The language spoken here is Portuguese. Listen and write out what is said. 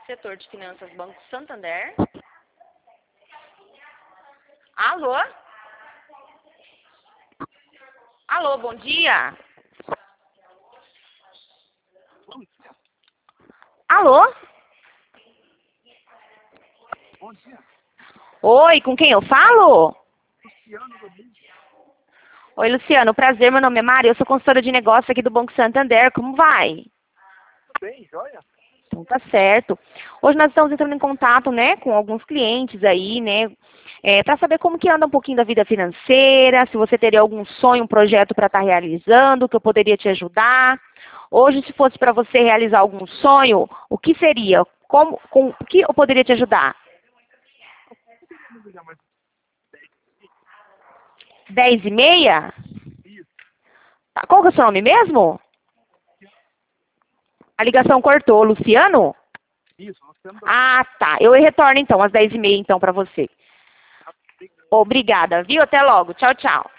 Setor de Finanças, Banco Santander. Alô? Alô, bom dia. Alô? Bom dia. Oi, com quem eu falo? Luciano Rodrigues. Oi, Luciano, prazer, meu nome é Mari, eu sou consultora de negócio aqui do Banco Santander, como vai? Tudo bem, joia? Então tá certo. Hoje nós estamos entrando em contato, né, com alguns clientes aí, né, para saber como que anda um pouquinho da vida financeira, se você teria algum sonho, um projeto para estar realizando, que eu poderia te ajudar. Hoje, se fosse para você realizar algum sonho, o que seria? O que eu poderia te ajudar? Me ligar mais 10h30? isso. Tá, qual que é o seu nome mesmo? A ligação cortou. Luciano? Isso, Luciano da Ah, tá. Eu retorno então às 10h30 então para você. Obrigada, viu? Até logo. Tchau, tchau.